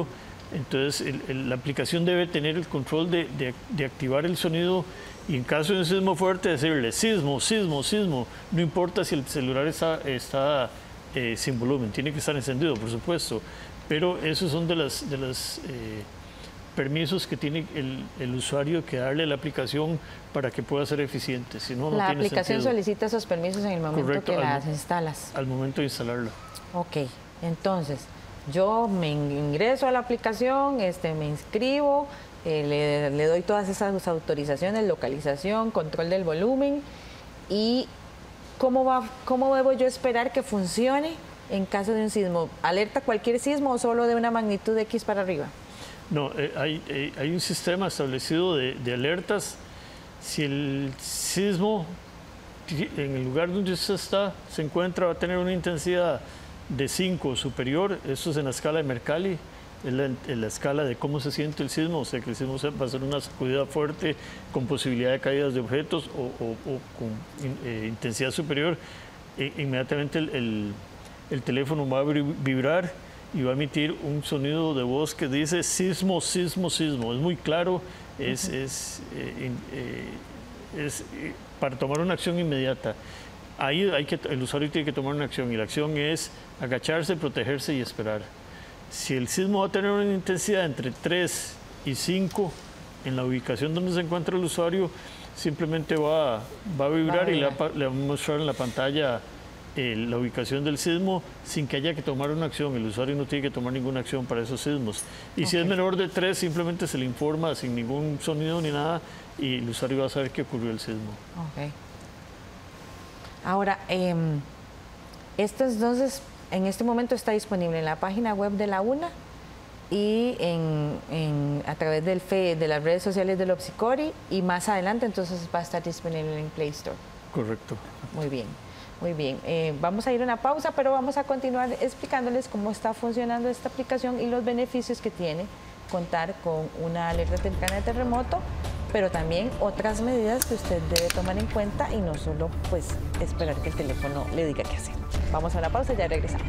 Entonces el, el, la aplicación debe tener el control de, de, de activar el sonido y en caso de un sismo fuerte decirle sismo, sismo, sismo, no importa si el celular está, está eh, sin volumen, tiene que estar encendido, por supuesto, pero esos son de las, de las eh, permisos que tiene el, el usuario que darle a la aplicación para que pueda ser eficiente. Si no, no la tiene aplicación sentido. solicita esos permisos en el momento Correcto, que al, las instalas. Al momento de instalarla. Ok, entonces yo me ingreso a la aplicación, este, me inscribo, eh, le, le doy todas esas autorizaciones, localización, control del volumen y ¿cómo, va, cómo debo yo esperar que funcione en caso de un sismo? ¿Alerta cualquier sismo o solo de una magnitud X para arriba? No, eh, hay, eh, hay un sistema establecido de, de alertas. Si el sismo en el lugar donde usted está se encuentra va a tener una intensidad de cinco o superior, eso es en la escala de Mercalli, es la, en la escala de cómo se siente el sismo, o sea que el sismo va a ser una sacudida fuerte con posibilidad de caídas de objetos o, o, o con eh, intensidad superior, e, inmediatamente el, el, el teléfono va a vibrar y va a emitir un sonido de voz que dice sismo, sismo, sismo. Es muy claro, es, uh-huh. es, eh, eh, es eh, para tomar una acción inmediata. Ahí hay que, el usuario tiene que tomar una acción y la acción es agacharse, protegerse y esperar. Si el sismo va a tener una intensidad entre tres y cinco en la ubicación donde se encuentra el usuario, simplemente va, va a vibrar va a y le va, le va a mostrar en la pantalla Eh, la ubicación del sismo sin que haya que tomar una acción. El usuario no tiene que tomar ninguna acción para esos sismos. Y okay. si es menor de tres, simplemente se le informa sin ningún sonido ni nada y el usuario va a saber que ocurrió el sismo. Okay. Ahora, eh, esto entonces en este momento está disponible en la página web de la UNA y en, en, a través del F E, de las redes sociales del OPSICORI y más adelante entonces va a estar disponible en Play Store. Correcto. Muy bien. Muy bien, eh, vamos a ir a una pausa, pero vamos a continuar explicándoles cómo está funcionando esta aplicación y los beneficios que tiene contar con una alerta temprana de terremoto, pero también otras medidas que usted debe tomar en cuenta y no solo pues esperar que el teléfono le diga qué hacer. Vamos a una pausa y ya regresamos.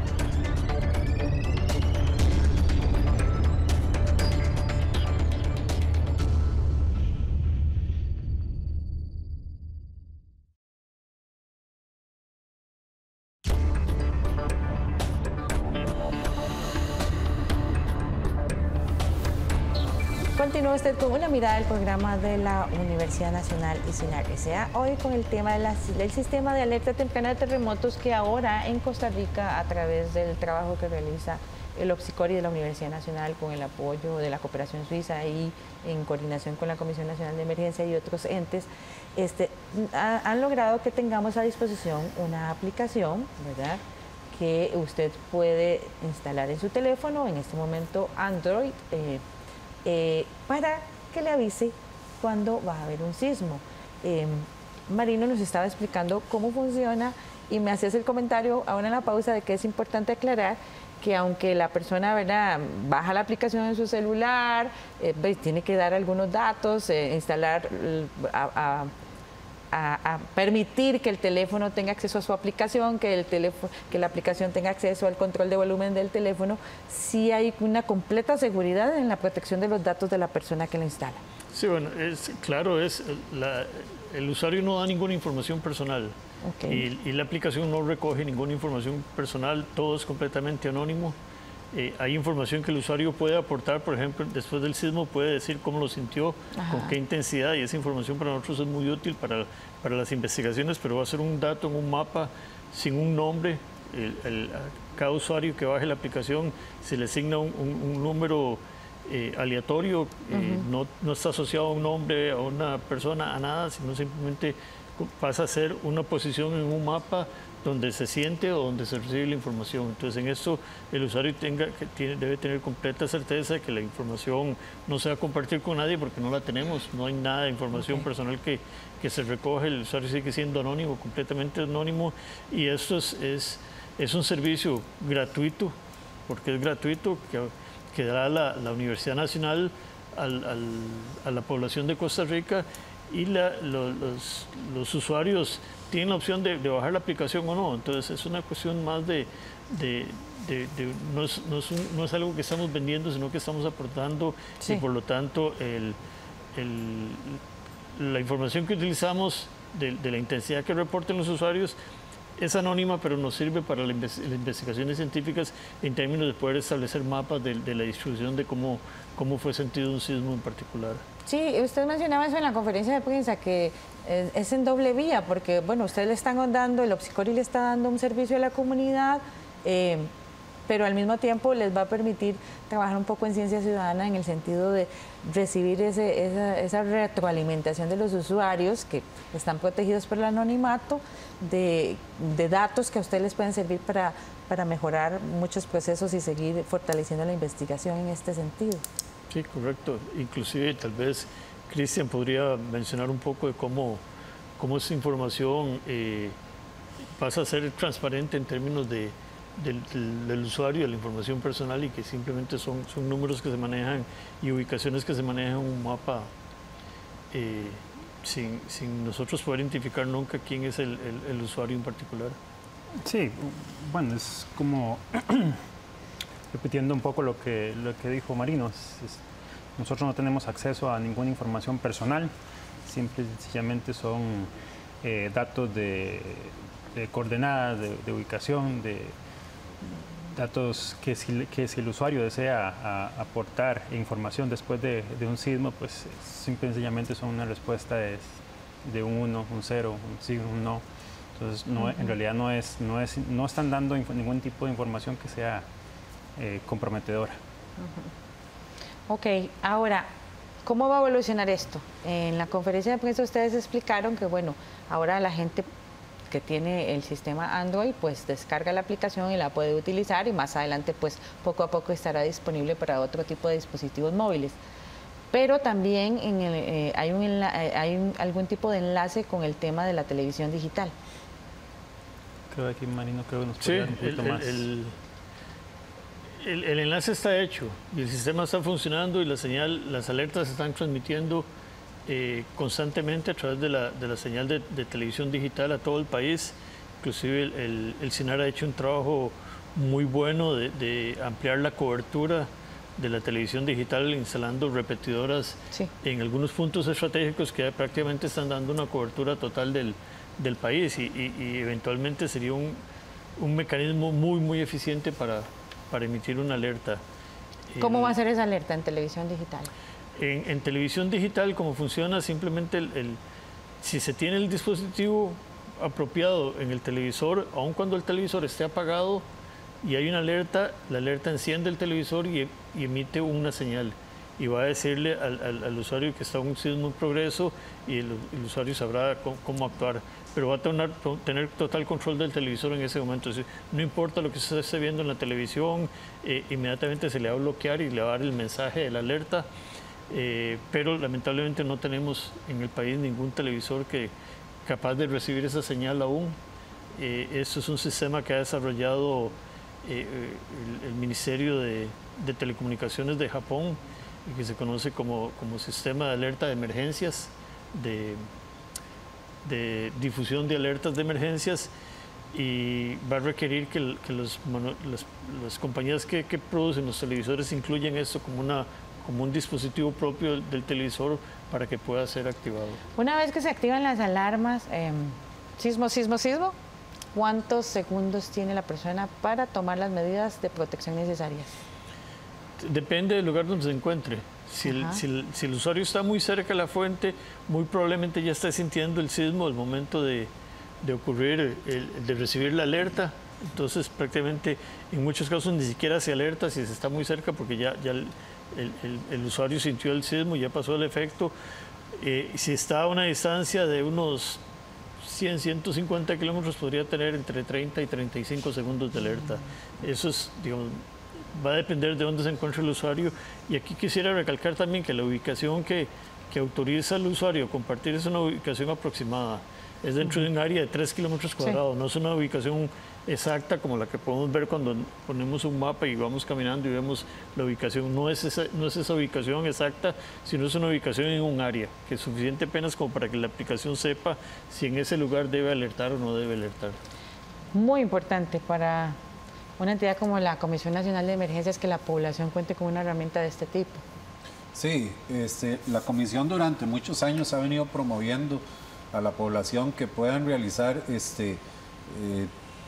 Continúa usted con una mirada del programa de la Universidad Nacional y SINAR S A, hoy con el tema de la, del sistema de alerta temprana de terremotos que ahora en Costa Rica, a través del trabajo que realiza el OPSICORI de la Universidad Nacional con el apoyo de la Cooperación Suiza y en coordinación con la Comisión Nacional de Emergencia y otros entes, este, ha, han logrado que tengamos a disposición una aplicación, ¿verdad?, que usted puede instalar en su teléfono, en este momento Android, eh, Eh, para que le avise cuando va a haber un sismo. Eh, Marino nos estaba explicando cómo funciona y me hacías el comentario ahora en la pausa de que es importante aclarar que aunque la persona, ¿verdad?, baja la aplicación en su celular, eh, pues, tiene que dar algunos datos, eh, instalar a, a A, a permitir que el teléfono tenga acceso a su aplicación, que, el teléfono, que la aplicación tenga acceso al control de volumen del teléfono, sí hay una completa seguridad en la protección de los datos de la persona que la instala. Sí, bueno, es, claro, es la, el usuario no da ninguna información personal. Okay. Y, y la aplicación no recoge ninguna información personal, todo es completamente anónimo. Eh, hay información que el usuario puede aportar, por ejemplo, después del sismo puede decir cómo lo sintió, Ajá. con qué intensidad, y esa información para nosotros es muy útil para, para las investigaciones, pero va a ser un dato en un mapa sin un nombre. El, el, a cada usuario que baje la aplicación se le asigna un, un, un número eh, aleatorio, eh, uh-huh. no, no está asociado a un nombre, a una persona, a nada, sino simplemente pasa a ser una posición en un mapa donde se siente o donde se recibe la información. Entonces, en esto el usuario tenga, que tiene, debe tener completa certeza de que la información no se va a compartir con nadie porque no la tenemos, no hay nada de información okay. personal que, que se recoge, el usuario sigue siendo anónimo, completamente anónimo, y esto es, es, es un servicio gratuito, porque es gratuito, que, que da la, la Universidad Nacional al, al, a la población de Costa Rica, y la, lo, los, los usuarios tienen la opción de, de bajar la aplicación o no. Entonces es una cuestión más de, de, de, de, no, es, no, es un, no es algo que estamos vendiendo, sino que estamos aportando, sí. Y por lo tanto el, el, la información que utilizamos de, de la intensidad que reporten los usuarios es anónima, pero nos sirve para la invest las investigaciones científicas en términos de poder establecer mapas de, de la distribución de cómo, cómo fue sentido un sismo en particular. Sí, usted mencionaba eso en la conferencia de prensa, que es en doble vía, porque bueno, ustedes le están dando, el Opsicori le está dando un servicio a la comunidad, eh, pero al mismo tiempo les va a permitir trabajar un poco en ciencia ciudadana en el sentido de recibir ese, esa, esa retroalimentación de los usuarios que están protegidos por el anonimato, de, de datos que a ustedes les pueden servir para, para mejorar muchos procesos y seguir fortaleciendo la investigación en este sentido. Sí, correcto. Inclusive tal vez Cristian podría mencionar un poco de cómo, cómo esa información eh, pasa a ser transparente en términos de Del, del, del usuario, de la información personal, y que simplemente son, son números que se manejan y ubicaciones que se manejan en un mapa eh, sin, sin nosotros poder identificar nunca quién es el, el, el usuario en particular. Sí, bueno, es como repitiendo un poco lo que, lo que dijo Marino, es, es, nosotros no tenemos acceso a ninguna información personal, simple y sencillamente son eh, datos de, de coordenadas, de, de ubicación, de datos que si, que si el usuario desea a, aportar información después de, de un sismo, pues simple y sencillamente son una respuesta de, de un uno, un cero, un sí, un no. Entonces, no, uh-huh. en realidad no, es, no, es, no están dando ningún tipo de información que sea eh, comprometedora. Uh-huh. Ok, ahora, ¿cómo va a evolucionar esto? En la conferencia de prensa ustedes explicaron que, bueno, ahora la gente que tiene el sistema Android, pues descarga la aplicación y la puede utilizar, y más adelante pues poco a poco estará disponible para otro tipo de dispositivos móviles. Pero también en el, eh, hay, un hay un, algún tipo de enlace con el tema de la televisión digital. Creo que aquí Marino creo que nos sí, puede dar un poquito el, más. El, el, el enlace está hecho y el sistema está funcionando y la señal, las alertas se están transmitiendo Eh, constantemente a través de la, de la señal de, de televisión digital a todo el país. Inclusive el, el, el CINAR ha hecho un trabajo muy bueno de, de ampliar la cobertura de la televisión digital instalando repetidoras sí. en algunos puntos estratégicos que prácticamente están dando una cobertura total del, del país y, y, y eventualmente sería un, un mecanismo muy muy eficiente para, para emitir una alerta. ¿Cómo el, va a ser esa alerta en televisión digital? En, en televisión digital, como funciona, simplemente el, el, si se tiene el dispositivo apropiado en el televisor, aun cuando el televisor esté apagado y hay una alerta, la alerta enciende el televisor y, y emite una señal y va a decirle al, al, al usuario que está un sismo en progreso y el, el usuario sabrá cómo, cómo actuar, pero va a tener, tener total control del televisor en ese momento. Es decir, no importa lo que se esté viendo en la televisión, eh, inmediatamente se le va a bloquear y le va a dar el mensaje de la alerta. Eh, pero lamentablemente no tenemos en el país ningún televisor que capaz de recibir esa señal aún. Eh, esto es un sistema que ha desarrollado eh, el, el Ministerio de, de Telecomunicaciones de Japón y que se conoce como, como Sistema de Alerta de Emergencias, de, de difusión de alertas de emergencias, y va a requerir que, que los, las, las compañías que, que producen los televisores incluyan esto como una como un dispositivo propio del televisor para que pueda ser activado. Una vez que se activan las alarmas, eh, sismo, sismo, sismo, ¿cuántos segundos tiene la persona para tomar las medidas de protección necesarias? Depende del lugar donde se encuentre. Si el, si, el, si el usuario está muy cerca de la fuente, muy probablemente ya está sintiendo el sismo al momento de, de ocurrir, el, de recibir la alerta. Entonces prácticamente en muchos casos ni siquiera se alerta si se está muy cerca porque ya, ya el, el, el, el usuario sintió el sismo, ya pasó el efecto. Eh, si está a una distancia de unos cien, ciento cincuenta kilómetros, podría tener entre treinta y treinta y cinco segundos de alerta. Eso es, digamos, va a depender de dónde se encuentre el usuario. Y aquí quisiera recalcar también que la ubicación que, que autoriza al usuario a compartir es una ubicación aproximada. Es dentro de un área de tres kilómetros cuadrados, sí. No es una ubicación exacta como la que podemos ver cuando ponemos un mapa y vamos caminando y vemos la ubicación. No es esa, no es esa ubicación exacta, sino es una ubicación en un área, que es suficiente apenas como para que la aplicación sepa si en ese lugar debe alertar o no debe alertar. Muy importante para, una entidad como la Comisión Nacional de Emergencias que la población cuente con una herramienta de este tipo? Sí, este, la Comisión durante muchos años ha venido promoviendo a la población que puedan realizar este, eh,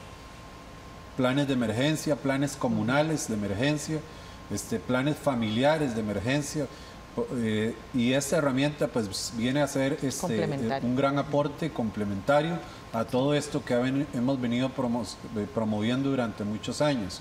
planes de emergencia, planes comunales de emergencia, este, planes familiares de emergencia, eh, y esta herramienta pues viene a ser este, eh, un gran aporte complementario a todo esto que ven, hemos venido promo, promoviendo durante muchos años.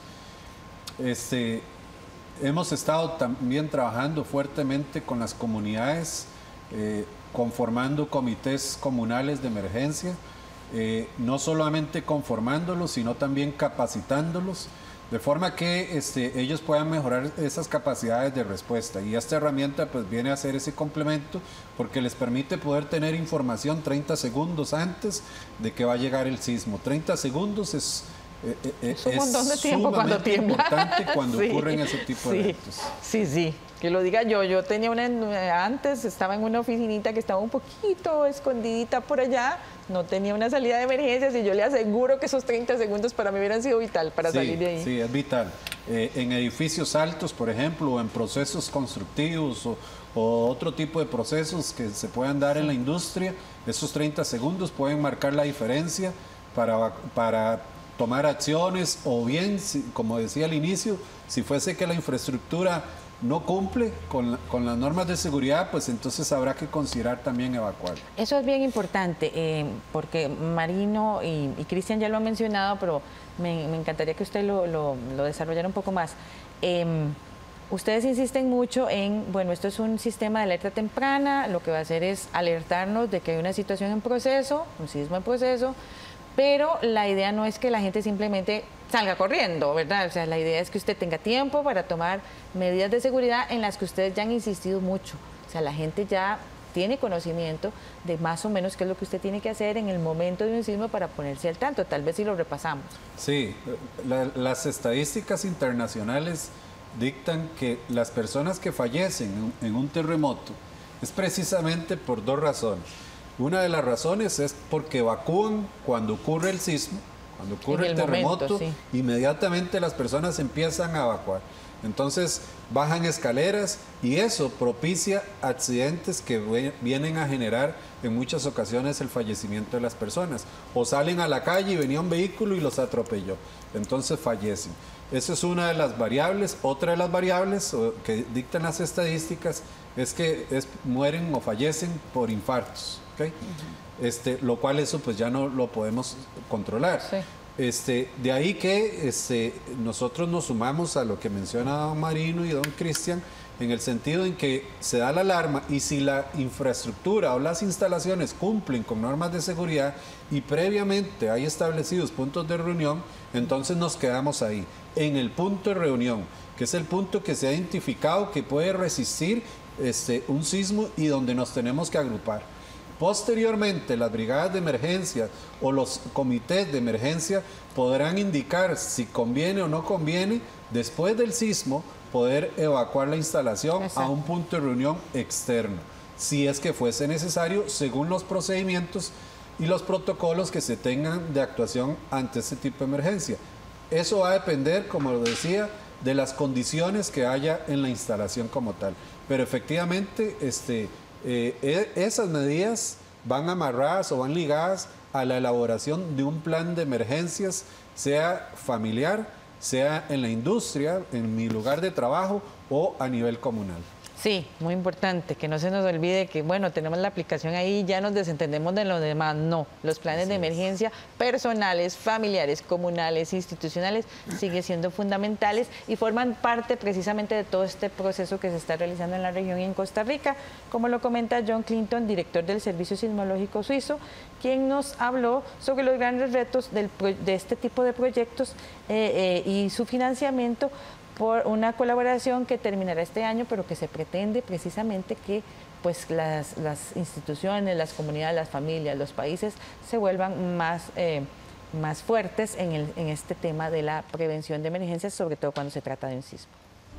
Este, hemos estado también trabajando fuertemente con las comunidades, eh, conformando comités comunales de emergencia, eh, no solamente conformándolos, sino también capacitándolos, de forma que este, ellos puedan mejorar esas capacidades de respuesta. Y esta herramienta pues viene a ser ese complemento porque les permite poder tener información treinta segundos antes de que va a llegar el sismo. treinta segundos es... Eh, eh, es un montón de tiempo cuando tiembla. Importante cuando sí, ocurren ese tipo sí, de eventos. Sí, sí, que lo diga yo. Yo tenía una, antes estaba en una oficinita que estaba un poquito escondidita por allá, no tenía una salida de emergencias y yo le aseguro que esos treinta segundos para mí hubieran sido vital para sí, salir de ahí. Sí, es vital. Eh, en edificios altos, por ejemplo, o en procesos constructivos o, o otro tipo de procesos que se puedan dar en la industria, esos treinta segundos pueden marcar la diferencia para... para tomar acciones, o bien, si, como decía al inicio, si fuese que la infraestructura no cumple con, con las normas de seguridad, pues entonces habrá que considerar también evacuar. Eso es bien importante, eh, porque Marino y, y Cristian ya lo han mencionado, pero me, me encantaría que usted lo, lo, lo desarrollara un poco más. Eh, ustedes insisten mucho en, bueno, esto es un sistema de alerta temprana, lo que va a hacer es alertarnos de que hay una situación en proceso, un sismo en proceso, pero la idea no es que la gente simplemente salga corriendo, ¿verdad? O sea, la idea es que usted tenga tiempo para tomar medidas de seguridad en las que ustedes ya han insistido mucho. O sea, la gente ya tiene conocimiento de más o menos qué es lo que usted tiene que hacer en el momento de un sismo para ponerse al tanto. Tal vez si lo repasamos. Sí, la, las estadísticas internacionales dictan que las personas que fallecen en, en un terremoto es precisamente por dos razones. Una de las razones es porque evacúan cuando ocurre el sismo, cuando ocurre el, el terremoto, momento, sí. Inmediatamente las personas empiezan a evacuar. Entonces bajan escaleras y eso propicia accidentes que vienen a generar en muchas ocasiones el fallecimiento de las personas. O salen a la calle y venía un vehículo y los atropelló, entonces fallecen. Esa es una de las variables. Otra de las variables que dictan las estadísticas es que es, mueren o fallecen por infartos. ¿Okay? Uh-huh. Este, lo cual eso pues ya no lo podemos controlar. Sí. Este, de ahí que este, nosotros nos sumamos a lo que menciona don Marino y don Cristian, en el sentido en que se da la alarma y si la infraestructura o las instalaciones cumplen con normas de seguridad y previamente hay establecidos puntos de reunión, entonces nos quedamos ahí, en el punto de reunión, que es el punto que se ha identificado que puede resistir este, un sismo y donde nos tenemos que agrupar. Posteriormente, las brigadas de emergencia o los comités de emergencia podrán indicar si conviene o no conviene, después del sismo, poder evacuar la instalación Exacto. a un punto de reunión externo, si es que fuese necesario, según los procedimientos y los protocolos que se tengan de actuación ante este tipo de emergencia. Eso va a depender, como lo decía, de las condiciones que haya en la instalación como tal. Pero efectivamente, este... Eh, esas medidas van amarradas o van ligadas a la elaboración de un plan de emergencias, sea familiar, sea en la industria, en mi lugar de trabajo o a nivel comunal. Sí, muy importante, que no se nos olvide que, bueno, tenemos la aplicación ahí, ya nos desentendemos de lo demás. No, los planes de emergencia personales, familiares, comunales, institucionales, siguen siendo fundamentales y forman parte precisamente de todo este proceso que se está realizando en la región y en Costa Rica, como lo comenta John Clinton, director del Servicio Sismológico Suizo, quien nos habló sobre los grandes retos del, de este tipo de proyectos eh, eh, y su financiamiento por una colaboración que terminará este año, pero que se pretende precisamente que pues, las, las instituciones, las comunidades, las familias, los países se vuelvan más, eh, más fuertes en, el, en este tema de la prevención de emergencias, sobre todo cuando se trata de un sismo.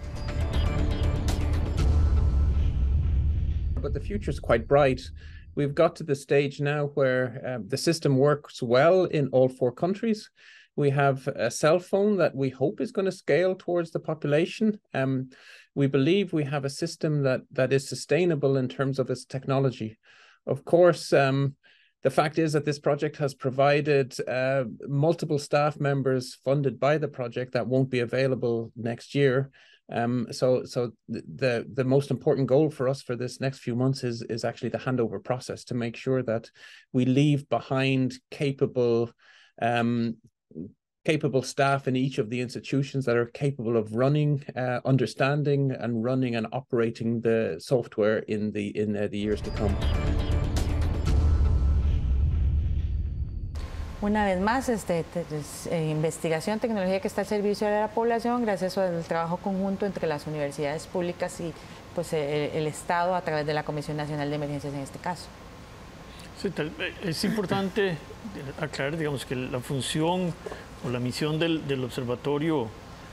But the future is quite bright. We've got to the stage now where um, the system works well in all four countries. We have a cell phone that we hope is going to scale towards the population. Um, we believe we have a system that that is sustainable in terms of its technology. Of course, um, the fact is that this project has provided uh, multiple staff members funded by the project that won't be available next year. Um, so so the, the most important goal for us for this next few months is, is actually the handover process, to make sure that we leave behind capable um, capable staff in each of the institutions that are capable of running, uh, understanding and running and operating the software in the, in uh, the years to come. Una vez más, este, eh, investigación, tecnología que está al servicio de la población gracias al trabajo conjunto entre las universidades públicas y pues, el, el Estado a través de la Comisión Nacional de Emergencias en este caso. Sí, tal, es importante aclarar, digamos, que la función o la misión del, del observatorio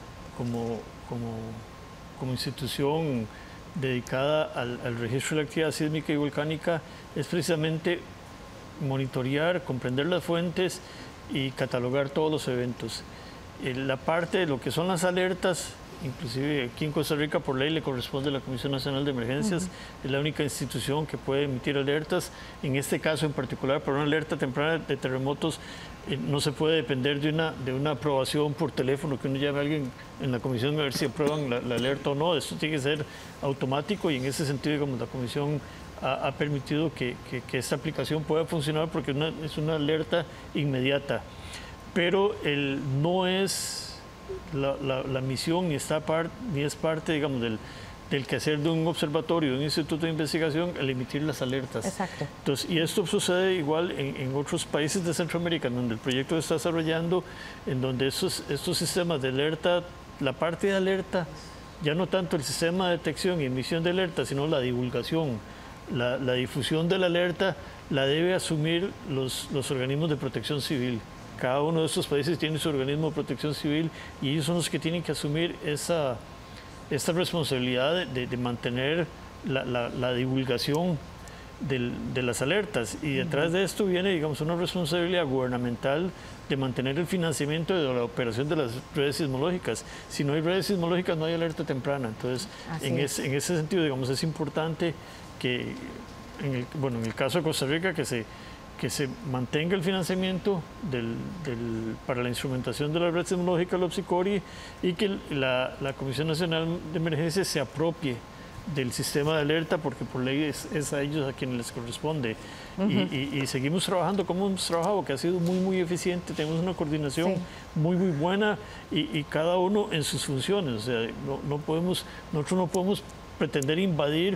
como, como, como institución dedicada al, al registro de la actividad sísmica y volcánica es precisamente monitorear, comprender las fuentes y catalogar todos los eventos. La parte de lo que son las alertas, inclusive aquí en Costa Rica por ley le corresponde a la Comisión Nacional de Emergencias, uh-huh. es la única institución que puede emitir alertas. En este caso en particular, para una alerta temprana de terremotos, eh, no se puede depender de una, de una aprobación por teléfono, que uno llame a alguien en la comisión a ver si aprueban la, la alerta o no. Esto tiene que ser automático y en ese sentido, digamos, la comisión ha, ha permitido que, que, que esta aplicación pueda funcionar porque una, es una alerta inmediata. Pero el, no es la, la, la misión ni, está part, ni es parte, digamos, del, del quehacer de un observatorio, de un instituto de investigación, el emitir las alertas. Exacto. Entonces, y esto sucede igual en, en otros países de Centroamérica, donde el proyecto se está desarrollando, en donde estos, estos sistemas de alerta, la parte de alerta, ya no tanto el sistema de detección y emisión de alerta, sino la divulgación, la, la difusión de la alerta, la debe asumir los, los organismos de protección civil. Cada uno de estos países tiene su organismo de protección civil y ellos son los que tienen que asumir esa, esta responsabilidad de, de mantener la, la, la divulgación del, de las alertas. Y detrás de esto viene, digamos, una responsabilidad gubernamental de mantener el financiamiento de la operación de las redes sismológicas. Si no hay redes sismológicas, no hay alerta temprana. Entonces, en, es, en ese sentido, digamos, es importante que, en el, bueno, en el caso de Costa Rica, que se que se mantenga el financiamiento del, del, para la instrumentación de la red sismológica, la OPSICORI, y que la, la Comisión Nacional de Emergencias se apropie del sistema de alerta, porque por ley es, es a ellos a quienes les corresponde. Uh-huh. y, y, y seguimos trabajando como hemos trabajado, que ha sido muy, muy eficiente. Tenemos una coordinación sí. muy, muy buena y, y cada uno en sus funciones. O sea, no, no podemos, nosotros no podemos pretender invadir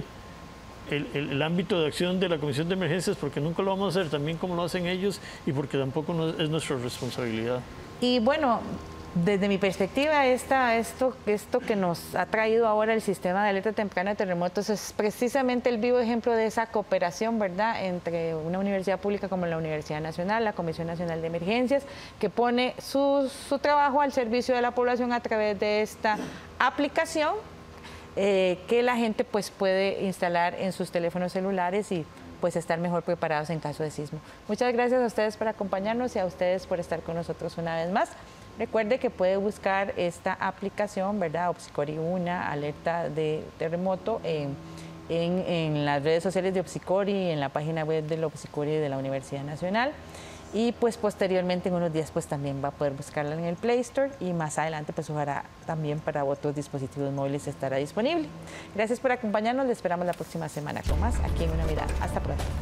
El, el, el ámbito de acción de la Comisión de Emergencias, porque nunca lo vamos a hacer también como lo hacen ellos y porque tampoco no es nuestra responsabilidad. Y bueno, desde mi perspectiva, esta, esto, esto que nos ha traído ahora el sistema de alerta temprana de terremotos es precisamente el vivo ejemplo de esa cooperación, ¿verdad?, entre una universidad pública como la Universidad Nacional, la Comisión Nacional de Emergencias, que pone su, su trabajo al servicio de la población a través de esta aplicación Eh, que la gente pues puede instalar en sus teléfonos celulares y pues estar mejor preparados en caso de sismo. Muchas gracias a ustedes por acompañarnos y a ustedes por estar con nosotros una vez más. Recuerde que puede buscar esta aplicación, ¿verdad? OPSICORI uno, alerta de terremoto, en, en, en las redes sociales de OPSICORI, en la página web del OPSICORI de la Universidad Nacional. Y pues posteriormente en unos días pues también va a poder buscarla en el Play Store y más adelante pues ojalá también para otros dispositivos móviles estará disponible. Gracias por acompañarnos, les esperamos la próxima semana con más aquí en Una Mirada. Hasta pronto.